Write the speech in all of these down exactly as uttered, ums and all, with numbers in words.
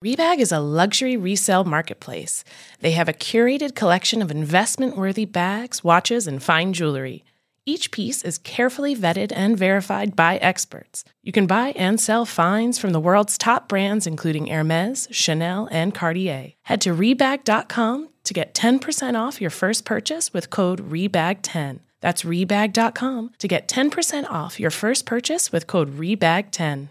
Rebag is a luxury resale marketplace. They have a curated collection of investment-worthy bags, watches, and fine jewelry. Each piece is carefully vetted and verified by experts. You can buy and sell finds from the world's top brands, including Hermes, Chanel, and Cartier. Head to rebag dot com to get ten percent off your first purchase with code rebag ten. That's rebag dot com to get ten percent off your first purchase with code rebag ten.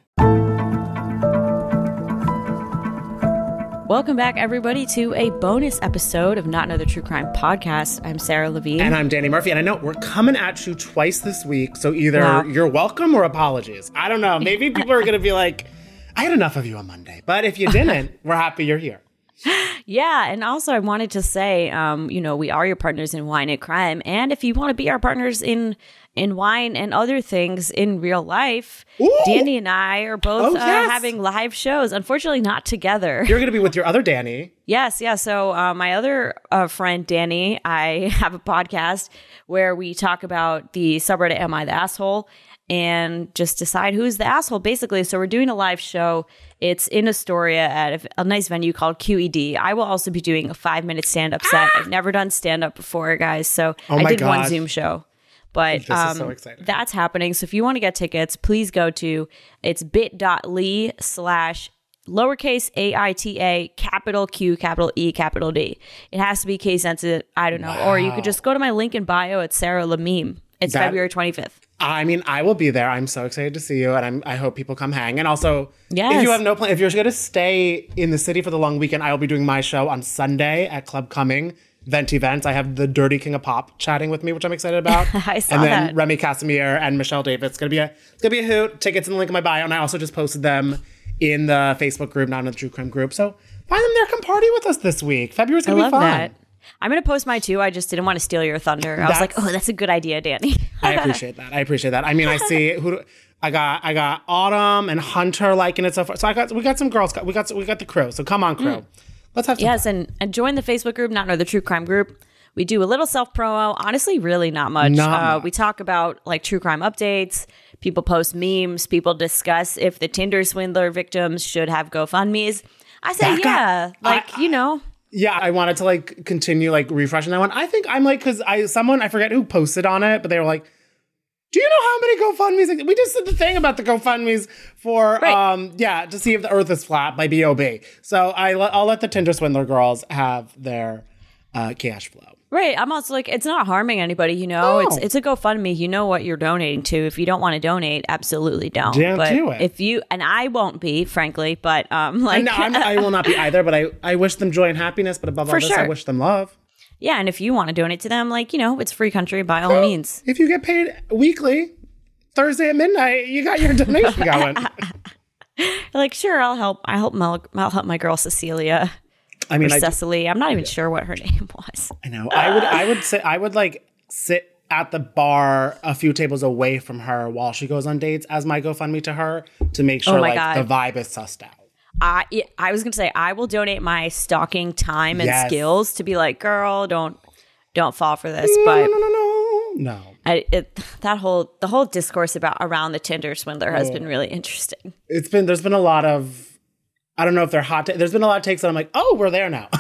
Welcome back, everybody, to a bonus episode of Not Another True Crime Podcast. I'm Sarah Levine. And I'm Danny Murphy. And I know we're coming at you twice this week, so either wow. you're welcome or apologies. I don't know. Maybe people are going to be like, I had enough of you on Monday. But if you didn't, we're happy you're here. Yeah, and also I wanted to say, um, you know, we are your partners in wine and crime. And if you want to be our partners in in wine and other things in real life, Ooh. Danny and I are both oh, yes. uh, having live shows. Unfortunately, not together. You're going to be with your other Danny. Yes, yeah. So uh, my other uh, friend, Danny, I have a podcast where we talk about the subreddit Am I the Asshole? And just decide who's the asshole, basically. So we're doing a live show. It's in Astoria at a, a nice venue called Q E D. I will also be doing a five-minute stand-up set. Ah! I've never done stand-up before, guys. So oh I did gosh. one Zoom show. But um, so that's happening. So if you want to get tickets, please go to, it's bit.ly slash lowercase A I T A, capital Q, capital E, capital D. It has to be case sensitive. I don't know. Wow. Or you could just go to my link in bio at Sarah Lameme. It's that, February twenty-fifth. I mean, I will be there. I'm so excited to see you, and I'm, I hope people come hang. And also, yes. if you have no plan, if you're going to stay in the city for the long weekend, I will be doing my show on Sunday at Club Cumming, Vent Events. I have the Dirty King of Pop chatting with me, which I'm excited about. I saw and then that. Remy Casimir and Michelle Davis. It's gonna be a it's gonna be a hoot. Tickets in the link in my bio, and I also just posted them in the Facebook group, Not Another True Crime group. So find them there. Come party with us this week. February's gonna I love be fun. That. I'm going to post mine too. I just didn't want to steal your thunder. I that's, was like, oh, that's a good idea, Danny. I appreciate that. I appreciate that. I mean, I see who do, I got. I got Autumn and Hunter liking it so far. So I got. We got some girls. We got. We got the crew. So come on, crew. Mm. Let's have some yes, fun. and and join the Facebook group, Not Another True Crime group. We do a little self promo. Honestly, really not much. Not uh, much. We talk about like true crime updates. People post memes. People discuss if the Tinder swindler victims should have GoFundMes. I say, that yeah, got, like I, you know. Yeah, I wanted to like continue like refreshing that one. I think I'm like, because I someone I forget who posted on it, but they were like, "Do you know how many GoFundMes?" We just did the thing about the GoFundMes for right. um yeah to see if the Earth is flat by B O B. So I I'll let the Tinder swindler girls have their uh, cash flow. Right. I'm also like, it's not harming anybody, you know. Oh. It's it's a GoFundMe. You know what you're donating to. If you don't want to donate, absolutely don't. Don't but do it. If you and I won't be, frankly, but um, like no, I'm, I will not be either. But I I wish them joy and happiness. But above all For this, sure. I wish them love. Yeah, and if you want to donate to them, like you know, it's free country by all means. If you get paid weekly, Thursday at midnight, you got your donation going. Like, sure, I'll help. I help. Mel- I'll help my girl Cecilia. I mean, or I, Cecily. I'm not even sure what her name was. I know. I would. I would say. I would like sit at the bar a few tables away from her while she goes on dates as my GoFundMe to her to make sure oh my like God. the vibe is sussed out. I I was gonna say I will donate my stalking time and Yes. skills to be like, girl, don't don't fall for this. No, but no, no, no, no. I, it, that whole the whole discourse about around the Tinder swindler has Oh. been really interesting. It's been. There's been a lot of. I don't know if they're hot. Ta- there's been a lot of takes that I'm like, oh, we're there now.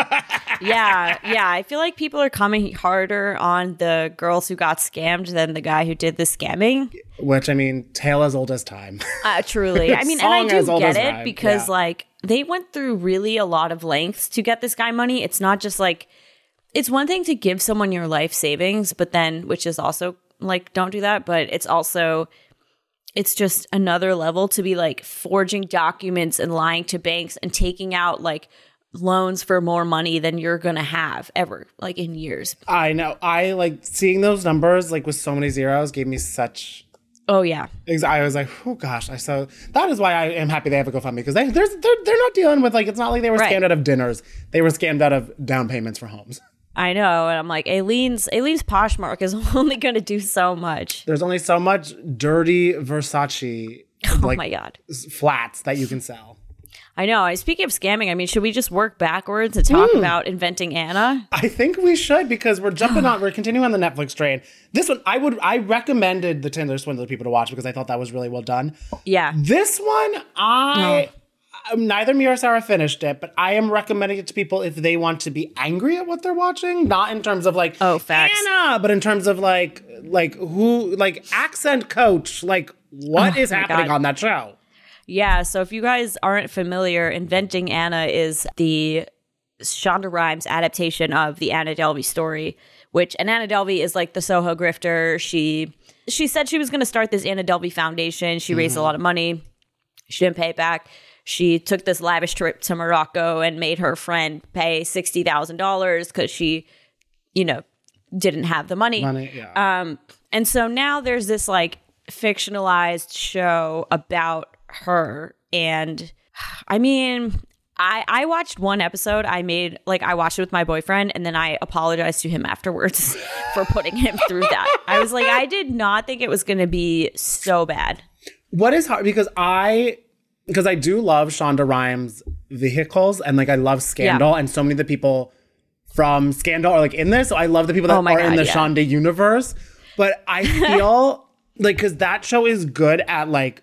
yeah, yeah. I feel like people are coming harder on the girls who got scammed than the guy who did the scamming. Which, I mean, tale as old as time. Uh, truly. I mean, and I Song do as old get as it rhyme. because, Yeah. like, they went through really a lot of lengths to get this guy money. It's not just like, it's one thing to give someone your life savings, but then, which is also like, don't do that. But it's also, it's just another level to be like forging documents and lying to banks and taking out like loans for more money than you're going to have ever, like in years. I know. I like seeing those numbers like with so many zeros gave me such. Oh, yeah. I was like, oh gosh. I so that is why I am happy they have a GoFundMe because they they're, they're they're not dealing with like it's not like they were Right. scammed out of dinners. They were scammed out of down payments for homes. I know. And I'm like, Aileen's, Aileen's Poshmark is only going to do so much. There's only so much dirty Versace Oh like, my God. s- flats that you can sell. I know. Speaking of scamming, I mean, should we just work backwards and talk Mm. about Inventing Anna? I think we should because we're jumping on, we're continuing on the Netflix train. This one, I would, I recommended the Tinder Swindler people to watch because I thought that was really well done. Yeah. This one, I, neither me or Sarah finished it, but I am recommending it to people if they want to be angry at what they're watching, not in terms of like, oh, facts. Anna, but in terms of like, like who, like accent coach, like what oh, is happening God. on that show? Yeah, so if you guys aren't familiar, Inventing Anna is the Shonda Rhimes adaptation of the Anna Delvey story, which, and Anna Delvey is like the Soho grifter. She she said she was going to start this Anna Delvey Foundation. She mm-hmm. raised a lot of money. She didn't pay it back. She took this lavish trip to Morocco and made her friend pay sixty thousand dollars because she, you know, didn't have the money. Money, yeah. Um, and so now there's this like fictionalized show about her. And I mean, I, I watched one episode. I made like I watched it with my boyfriend, and then I apologized to him afterwards for putting him through that. I was like, I did not think it was going to be so bad. What is hard because I because I do love Shonda Rhimes vehicles, and like I love Scandal, yeah. and so many of the people from Scandal are like in this. So I love the people that oh are God, in the yeah. Shonda universe. But I feel like because that show is good at like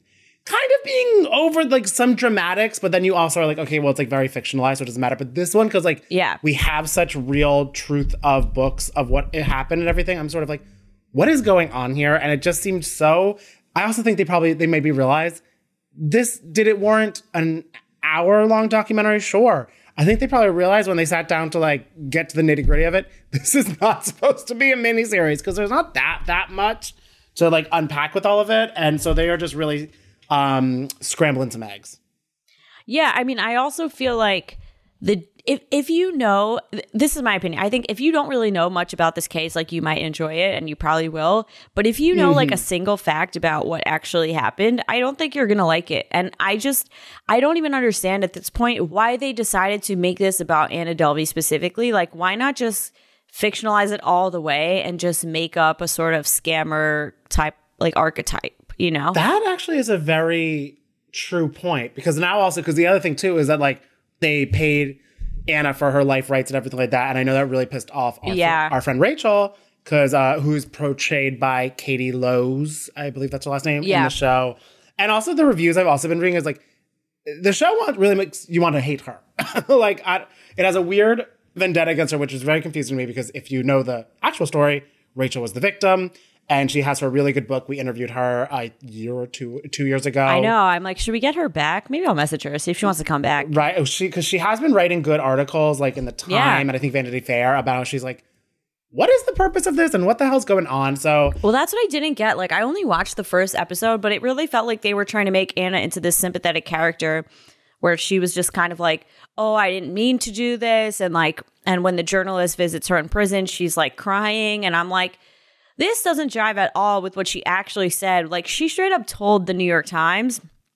kind of being over like some dramatics, but then you also are like, okay, well, it's like very fictionalized, so it doesn't matter. But this one, because like yeah. we have such real truth of books of what it happened and everything, I'm sort of like, what is going on here? And it just seemed so. I also think they probably they maybe realize this. Did it warrant an hour long documentary? Sure. I think they probably realized when they sat down to like get to the nitty gritty of it, this is not supposed to be a miniseries because there's not that that much to like unpack with all of it, and so they are just really um, scrambling some eggs. Yeah, I mean, I also feel like the if if you know, this is my opinion. I think if you don't really know much about this case, like you might enjoy it, and you probably will. But if you know mm-hmm. like a single fact about what actually happened, I don't think you're gonna like it. And I just I don't even understand at this point why they decided to make this about Anna Delvey specifically. Like, why not just fictionalize it all the way and just make up a sort of scammer type like archetype? You know, that actually is a very true point because now also because the other thing too is that like they paid Anna for her life rights and everything like that. And I know that really pissed off our, yeah. fr- our friend Rachel, because uh, who's portrayed by Katie Lowes, I believe that's her last name, yeah. in the show. And also the reviews I've also been reading is like, the show want, really makes you want to hate her. like, I, it has a weird vendetta against her, which is very confusing to me because if you know the actual story, Rachel was the victim. And she has her really good book. We interviewed her a year or two, two years ago. I know. I'm like, should we get her back? Maybe I'll message her, see if she wants to come back. Right. Oh, she because she has been writing good articles like in the Time yeah. and I think Vanity Fair about how she's like, what is the purpose of this and what the hell's going on? So well, that's what I didn't get. Like, I only watched the first episode, but it really felt like they were trying to make Anna into this sympathetic character where she was just kind of like, oh, I didn't mean to do this. And like, and when the journalist visits her in prison, she's like crying. And I'm like, this doesn't jive at all with what she actually said. Like, she straight up told the New York Times,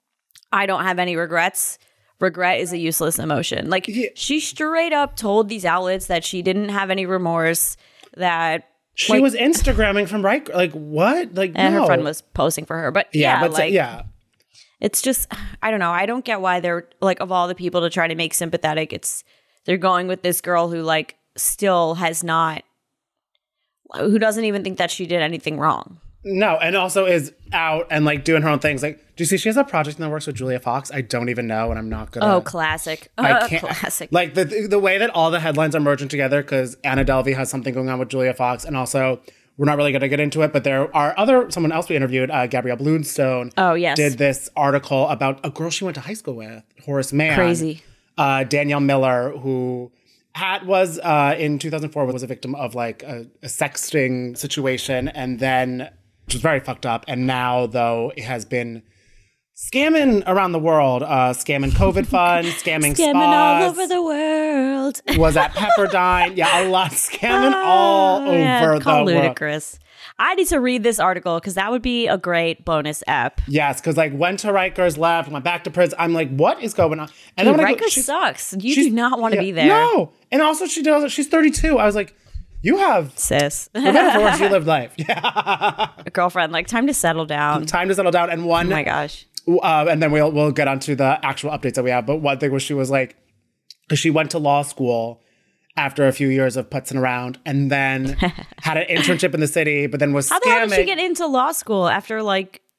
I don't have any regrets. Regret is a useless emotion. Like, yeah. she straight up told these outlets that she didn't have any remorse, that she like, was Instagramming from right. Like, what? Like, and no. her friend was posting for her. But yeah, yeah but like, yeah. it's just, I don't know. I don't get why they're like, of all the people to try to make sympathetic, it's, they're going with this girl who like still has not, who doesn't even think that she did anything wrong. No, and also is out and like doing her own things. Like, do you see she has a project in the works with Julia Fox? I don't even know, and I'm not gonna. Oh, classic! I uh, can't. Classic. Like the the way that all the headlines are merging together because Anna Delvey has something going on with Julia Fox, and also we're not really gonna get into it, but there are other someone else we interviewed, uh, Gabrielle Bloomstone. Oh yes, did this article about a girl she went to high school with, Horace Mann. Crazy. Uh, Danielle Miller, who. Hat was uh, in two thousand four was a victim of like a, a sexting situation, and then which was very fucked up. And now, though, it has been scamming around the world, uh, scamming COVID funds, scamming, scamming spas, all over the world. Was at Pepperdine, yeah, a lot scamming oh, all yeah, over the ludicrous. world. I need to read this article because that would be a great bonus ep. Yes, because like went to Rikers, left, went back to prison. I'm like, what is going on? And Dude, then Rikers go, sucks. You do not want to yeah, be there. No, and also she does. She's thirty-two. I was like, you have sis. For better for worse, you lived life. Yeah, a girlfriend. Like time to settle down. Time to settle down. And one. Oh my gosh. Uh, and then we'll we'll get onto the actual updates that we have. But one thing was she was like, because she went to law school. After a few years of putzing around, and then had an internship in the city, but then was How scamming. the hell did she get into law school after like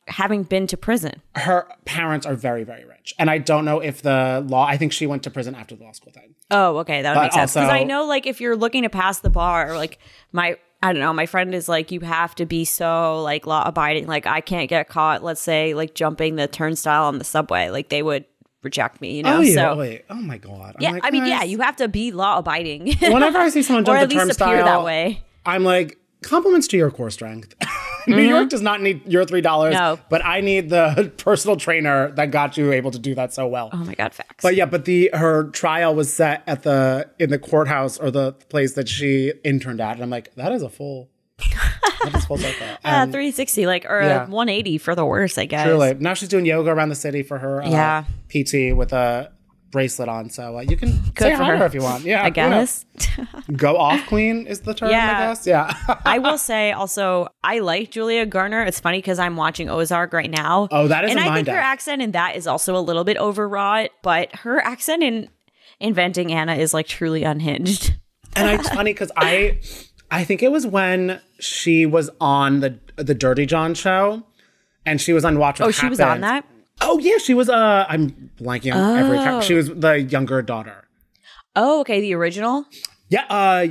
having been to prison. Her parents are very, very rich. And I don't know if the law, I think she went to prison after the law school thing. Oh, okay. That would But make sense. Because also- I know, like, if you're looking to pass the bar, like, my, I don't know, my friend is like, you have to be so, like, law abiding. Like, I can't get caught, let's say, like, jumping the turnstile on the subway. Like, they would reject me, you know? Oh, yeah. So, Wait. Oh, my God. I'm yeah, like, I mean, guys, yeah, you have to be law abiding. Whenever I see someone or jump at the least turnstile, appear that way. I'm like, compliments to your core strength. New York does not need your three dollars, No. but I need the personal trainer that got you able to do that so well. Oh my God, facts. But yeah, but the her trial was set at the in the courthouse or the place that she interned at, and I'm like, that is a full, that is full circle. Uh, And three sixty, like, or Yeah. a one eighty for the worst, I guess. truly, now she's doing yoga around the city for her uh, Yeah. P T with a bracelet on, so uh, you can say for hi to her. her if you want. Yeah, I who knows? guess. Go off queen is the term, Yeah. I guess. Yeah. I will say also, I like Julia Garner. It's funny because I'm watching Ozark right now. Oh, that is and a I mind think her up. accent in that is also a little bit overwrought, but her accent in Inventing Anna is like truly unhinged. And it's funny because I, I think it was when she was on the the Dirty John show, and she was on Watch What Oh, she was on Happens. that? Oh yeah, she was. Uh, I'm blanking on every time. She was the younger daughter. Oh, okay, the original? Yeah. Uh.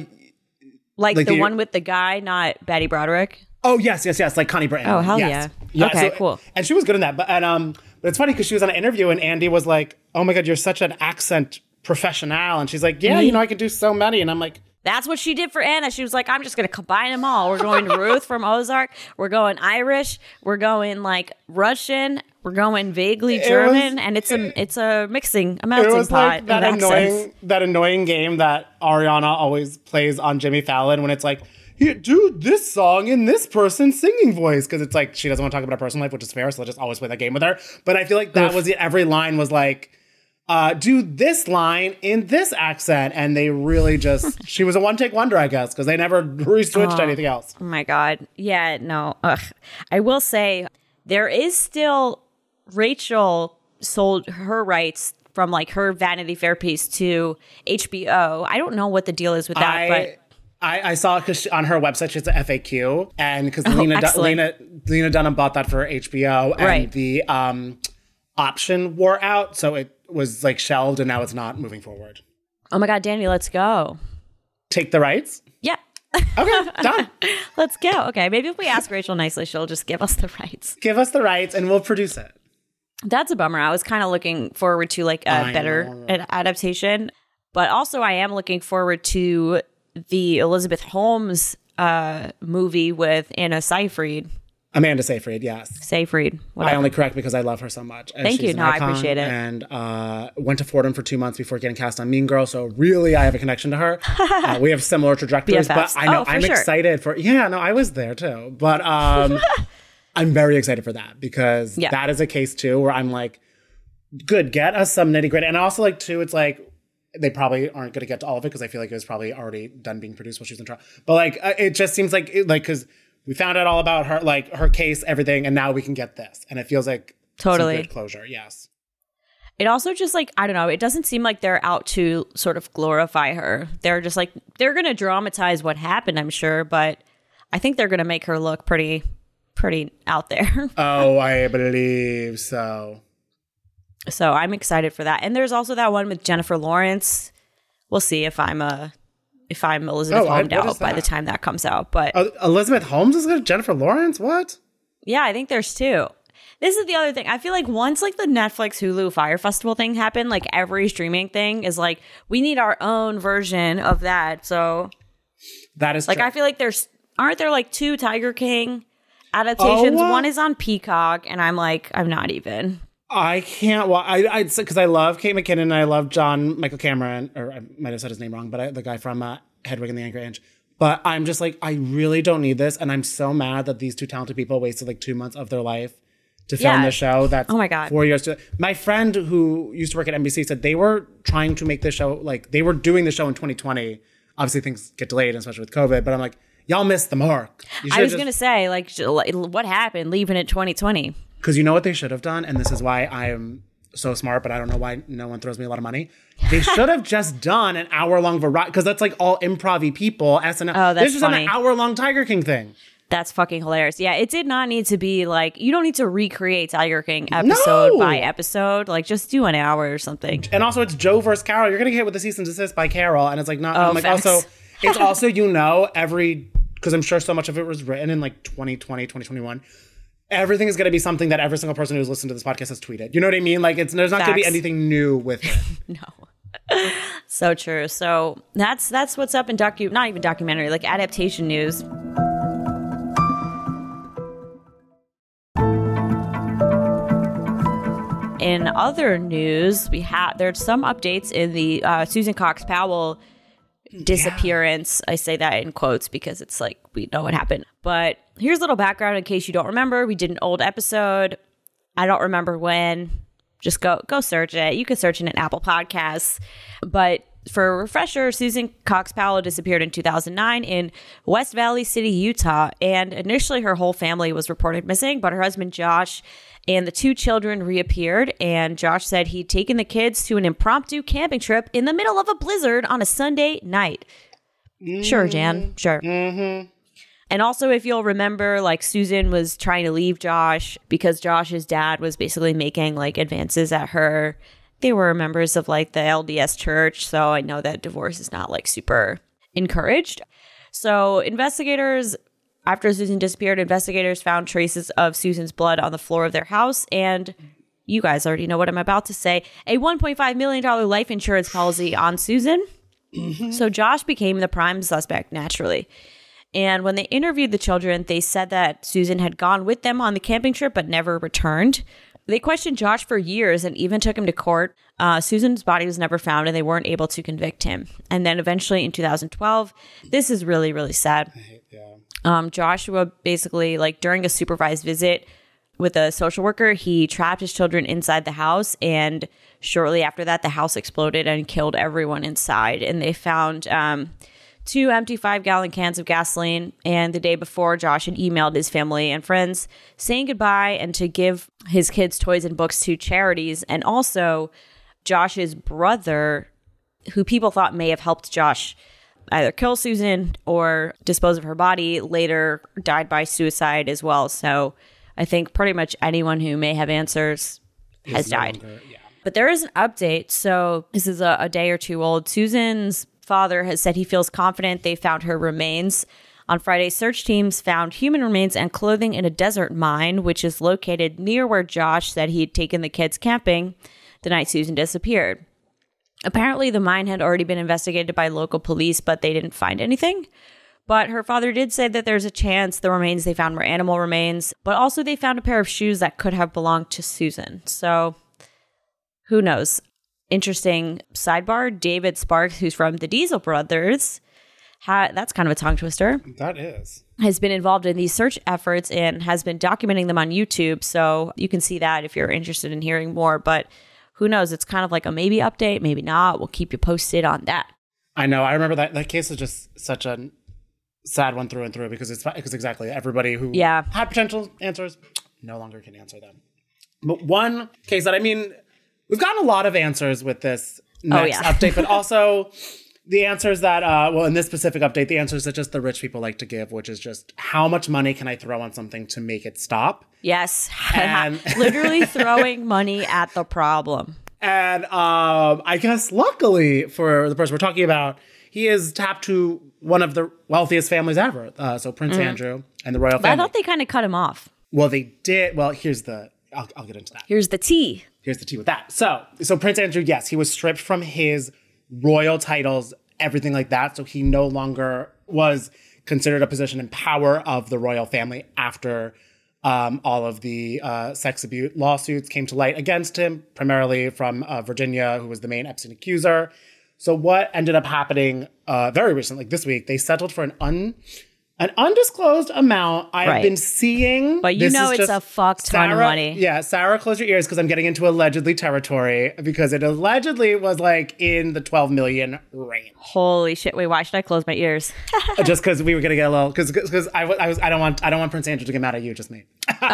Like, Like the, the- one with the guy, not Betty Broderick? Oh yes, yes, yes. Like Connie Britton. Oh, hell yes. yeah. Okay, cool. And she was good in that. But and um, but it's funny because she was on an interview and Andy was like, "Oh my God, you're such an accent professional," and she's like, "Yeah, Mm-hmm. you know, I can do so many," and I'm like. That's what she did for Anna. She was like, I'm just going to combine them all. We're going Ruth from Ozark. We're going Irish. We're going like Russian. We're going vaguely was- German. and it's a it's a mixing, a melting It was pot like that of annoying, accents. that annoying game that Ariana always plays on Jimmy Fallon when it's like, "Here, do this song in this person's singing voice," because it's like she doesn't want to talk about her personal life, which is fair. So they'll just always play that game with her. But I feel like that Oof. was it. Every line was like, uh, "Do this line in this accent," and they really just she was a one take wonder, I guess, because they never re-switched to anything else. Oh my God. Yeah, no. Ugh. I will say there is still Rachel sold her rights from like her Vanity Fair piece to H B O. I don't know what the deal is with that, I, but I, I saw because on her website she has an F A Q, and because Lena, Dun- Oh, excellent. Lena Lena Dunham bought that for H B O, and Right. the um, option wore out, so it was like shelved, and now it's not moving forward. oh my God, Danny, let's go. Take the rights. Yeah. Okay, done. Let's go. Okay, maybe if we ask Rachel nicely, she'll just give us the rights. Give us the rights, and we'll produce it. That's a bummer. I was kind of looking forward to like a I better know. ad- adaptation, but also I am looking forward to the Elizabeth Holmes uh, movie with Anna Seyfried. Amanda Seyfried, yes. Seyfried. I Whatever. only correct because I love her so much. And Thank she's you. an No, I icon, appreciate it. And uh, went to Fordham for two months before getting cast on Mean Girl. So really, I have a connection to her. uh, we have similar trajectories, B F Fs. but I know Oh, for I'm sure. excited for. Yeah, no, I was there too, but um, I'm very excited for that because Yeah. that is a case too where I'm like, good, get us some nitty gritty, and also like too, it's like. They probably aren't going to get to all of it because I feel like it was probably already done being produced while she was in trial. But like, uh, it just seems like it, like because we found out all about her, like her case, everything, and now we can get this, and it feels like some Totally. good closure. Yes, It also just like, I don't know, it doesn't seem like they're out to sort of glorify her. They're just like, they're going to dramatize what happened, I'm sure, but I think they're going to make her look pretty, pretty out there. oh, I believe so. So I'm excited for that. And there's also that one with Jennifer Lawrence. We'll see if I'm a, if I'm Elizabeth Oh, I- Holmes what out is by that? the time that comes out. But Uh, Elizabeth Holmes is good. Jennifer Lawrence, what? yeah, I think there's two. This is the other thing. I feel like once like the Netflix Hulu Fire Festival thing happened, like every streaming thing is like, we need our own version of that. So That is like, true. I feel like there's, aren't there like two Tiger King adaptations? Oh, uh, One is on Peacock and I'm like, I'm not even. I can't. Wa- I I because I love Kate McKinnon and I love John Michael Cameron, or I might have said his name wrong, but I, the guy from uh, Hedwig and the Angry Inch. But I'm just like, I really don't need this, and I'm so mad that these two talented people wasted like two months of their life to film Yeah. this show. That's Oh my God. four years. To my friend who used to work at N B C said they were trying to make this show like they were doing the show in twenty twenty. Obviously, things get delayed, especially with COVID. But I'm like, y'all missed the mark. You I should've was just- going to say, like, j- like, what happened leaving it twenty twenty? Because you know what they should have done, and this is why I am so smart, but I don't know why no one throws me a lot of money. They should have just done an hour long variety, because that's like all improv-y people. S N L. Oh, that's They should have done funny. an hour long Tiger King thing. That's fucking hilarious. Yeah, it did not need to be like, you don't need to recreate Tiger King episode No! by episode. Like, just do an hour or something. And also, it's Joe versus Carol. You're going to get hit with a cease and desist by Carol. And it's like, not, Oh, I'm like, facts. also, it's also, you know, every, because I'm sure so much of it was written in like twenty twenty, twenty twenty-one. Everything is going to be something that every single person who's listened to this podcast has tweeted. You know what I mean? Like, it's there's not going to be Facts. anything new with it. No. So true. So that's that's what's up in docu not even documentary, like adaptation news. In other news, we have there's some updates in the uh, Susan Cox Powell disappearance. Yeah. I say that in quotes because it's like we know what happened. But here's a little background in case you don't remember. We did an old episode. I don't remember when. Just go go search it. You can search it in Apple Podcasts. But for a refresher, Susan Cox Powell disappeared in two thousand nine in West Valley City, Utah. And initially her whole family was reported missing, but her husband Josh and the two children reappeared. And Josh said he'd taken the kids to an impromptu camping trip in the middle of a blizzard on a Sunday night. Mm-hmm. Sure, Jan. Sure. Mm-hmm. And also, if you'll remember, like Susan was trying to leave Josh because Josh's dad was basically making like advances at her. They were members of like the L D S church. So I know that divorce is not like super encouraged. So investigators, after Susan disappeared, investigators found traces of Susan's blood on the floor of their house. And you guys already know what I'm about to say. A one point five million dollars life insurance policy on Susan. Mm-hmm. So Josh became the prime suspect naturally. And when they interviewed the children, they said that Susan had gone with them on the camping trip but never returned. They questioned Josh for years and even took him to court. Uh, Susan's body was never found and they weren't able to convict him. And then eventually in two thousand twelve, this is really, really sad. Yeah. Um, Joshua basically, like during a supervised visit with a social worker, he trapped his children inside the house. And shortly after that, the house exploded and killed everyone inside. And they found um, two empty five-gallon cans of gasoline. And the day before, Josh had emailed his family and friends saying goodbye and to give his kids toys and books to charities. And also, Josh's brother, who people thought may have helped Josh either kill Susan or dispose of her body, later died by suicide as well. So I think pretty much anyone who may have answers has no died. longer, yeah. But there is an update. So this is a, a day or two old. Susan's father has said he feels confident they found her remains. On Friday, search teams found human remains and clothing in a desert mine, which is located near where Josh said he had taken the kids camping the night Susan disappeared. Apparently, the mine had already been investigated by local police, but they didn't find anything. But her father did say that there's a chance the remains they found were animal remains, but also they found a pair of shoes that could have belonged to Susan. So who knows? Interesting sidebar. David Sparks, who's from the Diesel Brothers, ha- that's kind of a tongue twister. That is. Has been involved in these search efforts and has been documenting them on YouTube. So you can see that if you're interested in hearing more. But who knows? It's kind of like a maybe update, maybe not. We'll keep you posted on that. I know. I remember that that case is just such a sad one through and through because it's because exactly everybody who Yeah. had potential answers no longer can answer them. But one case that I mean, we've gotten a lot of answers with this next Oh, yeah. update, but also the answers that, uh, well, in this specific update, the answers that just the rich people like to give, which is just how much money can I throw on something to make it stop? Yes. And- Literally throwing money at the problem. And um, I guess luckily for the person we're talking about, he is tapped to one of the wealthiest families ever. Uh, so Prince mm. Andrew and the royal But family. I thought they kind of cut him off. Well, they did. Well, here's the, I'll, I'll get into that. Here's the tea. Here's the tea with that. So, so Prince Andrew, yes, he was stripped from his royal titles, everything like that. So he no longer was considered a position in power of the royal family after um, all of the uh, sex abuse lawsuits came to light against him, primarily from uh, Virginia, who was the main Epstein accuser. So what ended up happening uh, very recently, like this week, they settled for an un an undisclosed amount. I've Right. been seeing, But you this know is it's just a fuck ton of Sarah- money. Yeah, Sarah, close your ears because I'm getting into allegedly territory because it allegedly was like in the twelve million range. Holy shit. Wait, why should I close my ears? Just because we were gonna get a little because because I, w- I was I don't want I don't want Prince Andrew to get mad at you, just me.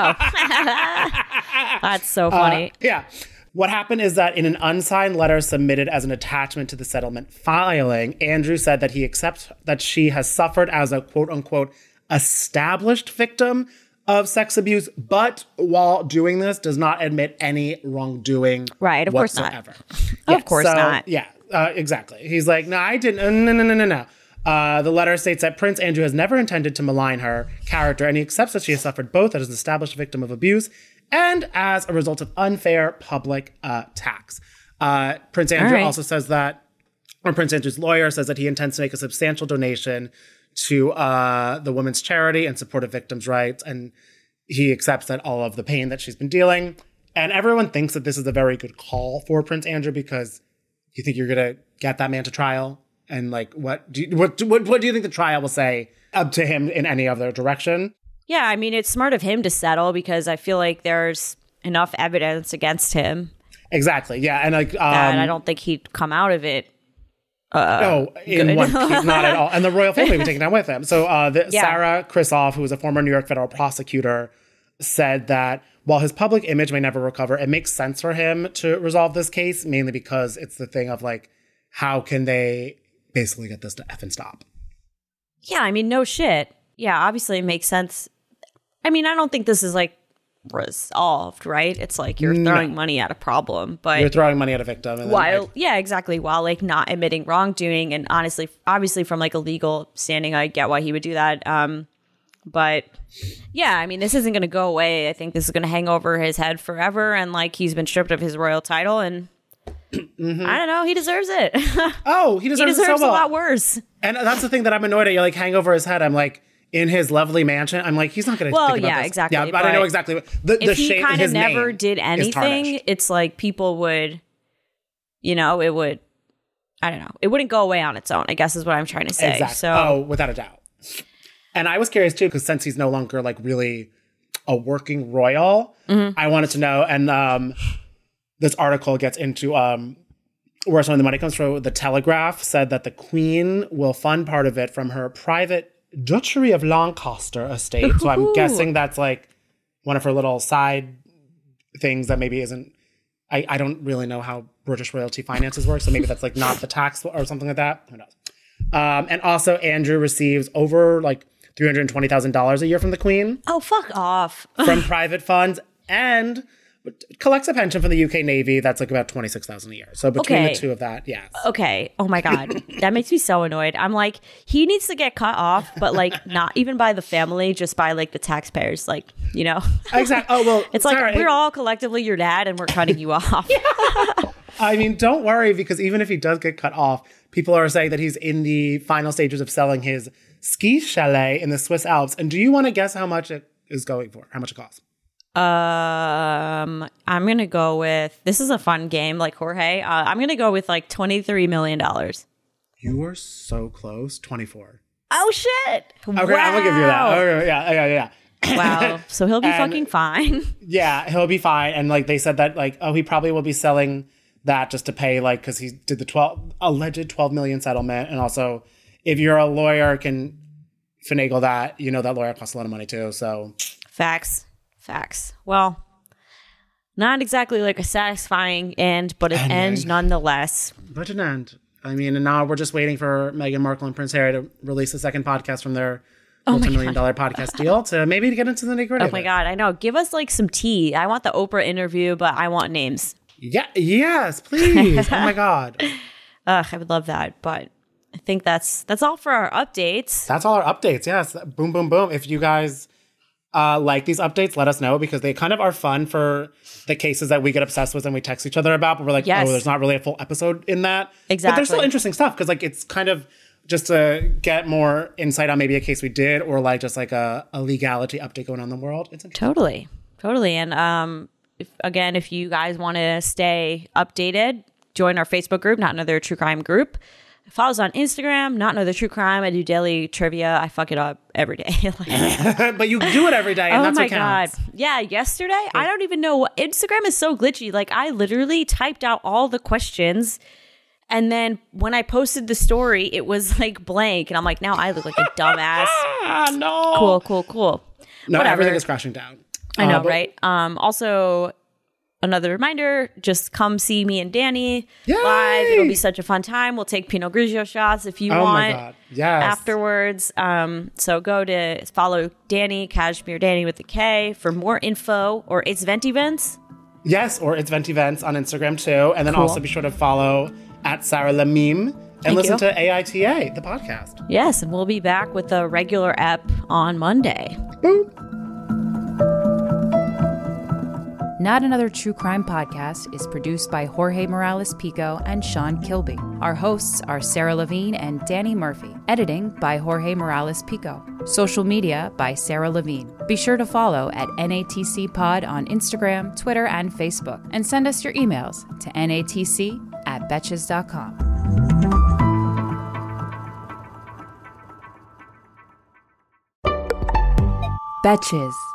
That's so funny. Uh, yeah. What happened is that in an unsigned letter submitted as an attachment to the settlement filing, Andrew said that he accepts that she has suffered as a quote unquote established victim of sex abuse, but while doing this does not admit any wrongdoing right, of whatsoever. course not. Yeah, of course so, not. Yeah, uh, exactly. He's like, no, I didn't. Uh, no, no, no, no, no. Uh, the letter states that Prince Andrew has never intended to malign her character, and he accepts that she has suffered both as an established victim of abuse and as a result of unfair public uh, attacks. Uh, Prince Andrew right. also says that, or Prince Andrew's lawyer says that he intends to make a substantial donation to uh, the women's charity in support of victims' rights, and he accepts that all of the pain that she's been dealing. And everyone thinks that this is a very good call for Prince Andrew because you think you're going to get that man to trial. And like, what do you, what, what what do you think the trial will say up to him in any other direction? Yeah, I mean, it's smart of him to settle because I feel like there's enough evidence against him. Exactly. Yeah, and like, um, that I don't think he'd come out of it. Uh, no, in good. one piece, not at all. And the royal family would take it down with him. So uh, the, Yeah. Sarah Krisoff, who was a former New York federal prosecutor, said that while his public image may never recover, it makes sense for him to resolve this case, mainly because it's the thing of like, how can they basically get this to effing stop? Yeah, I mean, no shit. Yeah, obviously it makes sense. I mean, I don't think this is like resolved, right? It's like you're throwing No. money at a problem, but You're throwing money at a victim. And then, while like, yeah, exactly. While like not admitting wrongdoing, and honestly, obviously from like a legal standing, I get why he would do that. Um, but yeah, I mean, this isn't going to go away. I think this is going to hang over his head forever, and like he's been stripped of his royal title, and mm-hmm. I don't know, he deserves it. oh, he deserves, he deserves it so well. a lot worse. And that's the thing that I'm annoyed at. You're like, hang over his head. I'm like, in his lovely mansion. I'm like, he's not going to Well, think about yeah, this. exactly, Yeah, but, but I know exactly. What, the, the If he shame, kind of his never name did is anything, tarnished. it's like people would, you know, it would, I don't know, it wouldn't go away on its own, I guess is what I'm trying to say. Exactly. So, oh, without a doubt. And I was curious too, because since he's no longer like really a working royal, mm-hmm. I wanted to know. And um, this article gets into um, where some of the money comes from. The Telegraph said that the Queen will fund part of it from her private Duchy of Lancaster estate. So I'm Ooh. guessing that's like one of her little side things that maybe isn't. I, I don't really know how British royalty finances work, so maybe that's like not the tax or something like that. Who knows? Um, and also, Andrew receives over like three hundred twenty thousand dollars a year from the Queen oh, fuck off. from private funds, and collects a pension from the U K Navy that's like about twenty-six thousand dollars a year. So between Okay. the two of that, yes. Okay. Oh my God. That makes me so annoyed. I'm like, he needs to get cut off, but like not even by the family, just by like the taxpayers. Like, you know? Exactly. Oh, well, It's like Sarah, we're it- all collectively your dad and we're cutting you off. I mean, don't worry, because even if he does get cut off, people are saying that he's in the final stages of selling his ski chalet in the Swiss Alps. And do you want to guess how much it is going for? How much it costs? Um, I'm going to go with, this is a fun game like Jorge. Uh, I'm going to go with like twenty-three million dollars. You were so close. twenty-four. Oh shit. Okay, I'm gonna give you that. Okay, yeah, yeah, yeah. Wow. So he'll be And- fucking fine. Yeah, he'll be fine. And like they said that, like, oh, he probably will be selling that just to pay, like, because he did the twelve alleged twelve million settlement. And also, if you're a lawyer, can finagle that. You know that lawyer costs a lot of money too. So Facts. Facts. Well, not exactly like a satisfying end, but an Ending. end nonetheless. but an end. I mean, and now we're just waiting for Meghan Markle and Prince Harry to release a second podcast from their Oh my multi-million dollar podcast deal to maybe get into the nitty gritty. Oh my God. I know. Give us like some tea. I want the Oprah interview, but I want names. Yeah. Yes, please. Oh my God. Ugh, I would love that. But I think that's that's all for our updates. That's all our updates. Yes. Boom, boom, boom. If you guys uh, like these updates, let us know, because they kind of are fun for the cases that we get obsessed with and we text each other about. But we're like, Yes. oh, there's not really a full episode in that. But there's Exactly. still interesting stuff, because like it's kind of just to get more insight on maybe a case we did, or like just like a, a legality update going on in the world. It's interesting. Totally. Totally. And um, if, again, if you guys want to stay updated, join our Facebook group, Not Another True Crime Group. Follow us on Instagram, Not Another True Crime. I do daily trivia. I fuck it up every day. Like, But you do it every day, and oh that's my what counts. God. Yeah, yesterday, I don't even know what Instagram is so glitchy. Like, I literally typed out all the questions, and then when I posted the story, it was like blank. And I'm like, now I look like a dumbass. Ah, no. Cool, cool, cool. No, Whatever. everything is crashing down. I know, Uh, but- right? Um, also, another reminder, just come see me and Danny Yay! live. It'll be such a fun time. We'll take Pinot Grigio shots if you Oh want. my God. Yes. Afterwards. Um, so go to follow Danny, Cashmere Danny with the K for more info, or It's Vent Events. Yes, or It's Vent Events on Instagram too. And then Cool. also be sure to follow at Sarah Lamime and Thank listen you. to A I T A, the podcast. Yes, and we'll be back with a regular ep on Monday. Boom. Not Another True Crime Podcast is produced by Jorge Morales Pico and Sean Kilby. Our hosts are Sarah Levine and Danny Murphy. Editing by Jorge Morales Pico. Social media by Sarah Levine. Be sure to follow at N A T C Pod on Instagram, Twitter, and Facebook. And send us your emails to natc at betches dot com. Betches.